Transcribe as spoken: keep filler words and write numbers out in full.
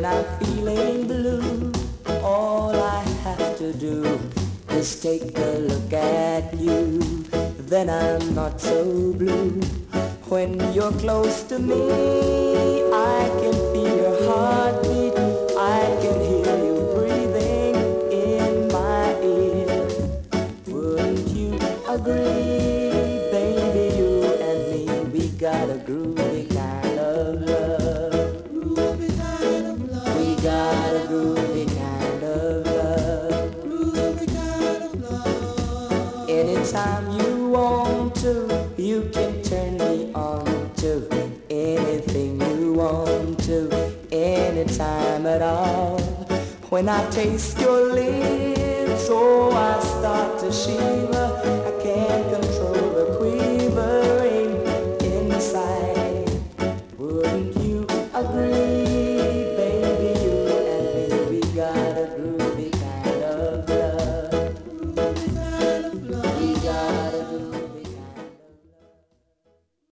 When I'm feeling blue, all I have to do is take a look at you. Then I'm not so blue. When you're close to me, I can feel your heartbeat. I can hear you breathing in my ear. Wouldn't you agree, baby, you and me, we got a groovy kind of love. Groovy kind of love. We got a groovy kind of love. Groovy kind of love. Anytime you want to, you can turn me on to anything you want to, anytime at all. When I taste your lips, oh, I start to shiver. I can't control the quivering inside. Wouldn't you agree, baby, you and me, we got a groovy kind